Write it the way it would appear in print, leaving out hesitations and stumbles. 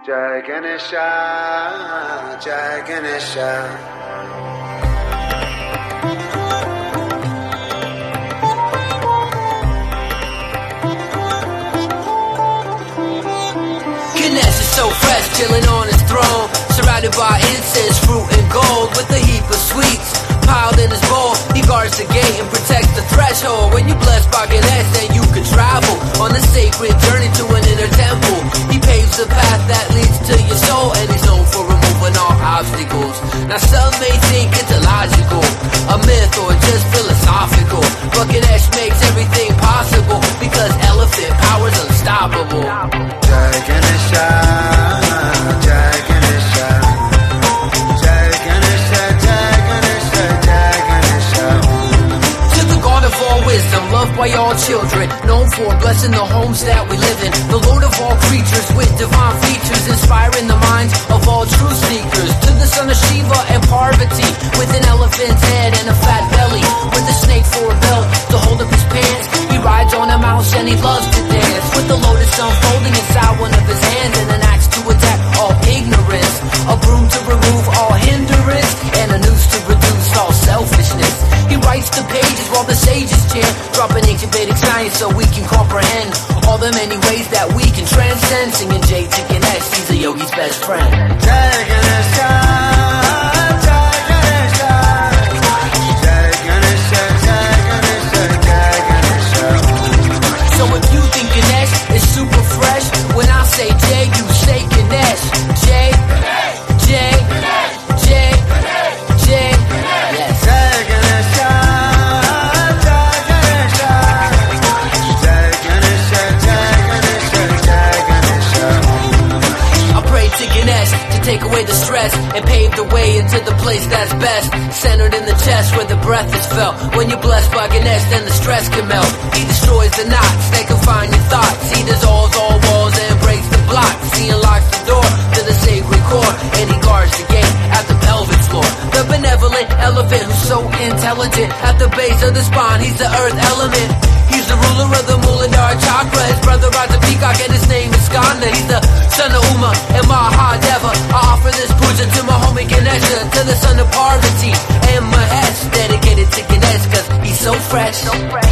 Jai Ganesha, Jai Ganesha. Ganesh is so fresh, chilling on his throne, surrounded by incense, fruit and gold, with a heap of sweets piled in his bowl. He guards the gate and protects the threshold. When you blessed by Ganesh, then you can travel on a sacred journey to an inner temple. He paves the path that leads to your soul, and he's known for removing all obstacles. Now some may think it's illogical, a myth or just philosophical, but Ganesh makes everything possible because elephant power's unstoppable. Jai Ganesha, Jai Ganesha, Jai Ganesha, Jai Ganesha, Jai Ganesha. To the God of all wisdom, loved by all children, known for blessing the homes that we live in, the Lord of all creatures with divine features, inspiring the minds of all true seekers. To the son of Shiva and Parvati, with an elephant's head and a fat belly, with a snake for a belt to hold up his pants. He rides on a mouse and he loves to dance, with the lotus unfolding inside one of his hands, and an axe to attack all ignorance, a broom to remove all hindrance, and a noose to reduce all selfishness. He writes the pages while the sages chant, dropping ancient Vedic science so we can comprehend all the many ways that we can transcend. Singing Jai to Ganesh, he's a yogi's best friend. Jai Ganesha, Jai Ganesha, Jai Ganesha, Jai Ganesha, Jai Ganesha. So if you think Ganesh is super fresh, when I say Jai, you say Ganesh. Jai, Jai, Jai, Jai, yes. Jai Ganesha, Jai Ganesha, Jai Ganesha, Jai Ganesha, Jai Ganesha. I pray to Ganesh to take away the stress and pave the way into the place that's best, centered in the chest where the breath is felt. When you're blessed by Ganesh, then the stress can melt. He destroys the knots that confine your thoughts. He dissolves all walls and breaks the blocks. He unlocks the door to the sacred core, and he guards the gate at the pelvic floor. The benevolent elephant who's so intelligent, at the base of the spine, he's the earth element. He's the ruler of the Muladhara chakra. His brother rides a peacock and his name is Skanda. He's the son of Uma and Mahadeva. I offer this puja to my homie Ganesha, to the son of Parvati and Mahesh, dedicated to Ganesh cause he's so fresh.